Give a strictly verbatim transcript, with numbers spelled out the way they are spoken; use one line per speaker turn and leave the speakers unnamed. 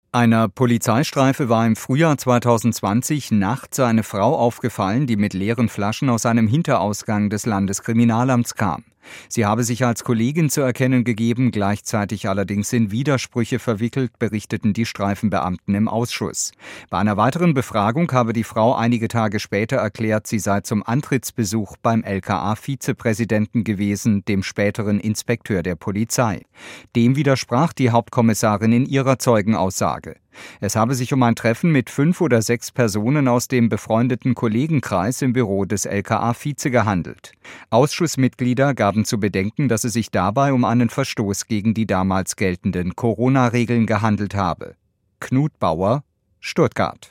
Einer Polizeistreife war im Frühjahr zweitausendzwanzig nachts eine Frau aufgefallen, die mit leeren Flaschen aus einem Hinterausgang des Landeskriminalamts kam. Sie habe sich als Kollegin zu erkennen gegeben, gleichzeitig allerdings in Widersprüche verwickelt, berichteten die Streifenbeamten im Ausschuss. Bei einer weiteren Befragung habe die Frau einige Tage später erklärt, sie sei zum Antrittsbesuch beim L K A-Vizepräsidenten gewesen, dem späteren Inspekteur der Polizei. Dem widersprach die Hauptkommissarin in ihrer Zeugenaussage. Es habe sich um ein Treffen mit fünf oder sechs Personen aus dem befreundeten Kollegenkreis im Büro des L K A-Vize gehandelt. Ausschussmitglieder gaben zu bedenken, dass es sich dabei um einen Verstoß gegen die damals geltenden Corona-Regeln gehandelt habe. Knut Bauer, Stuttgart.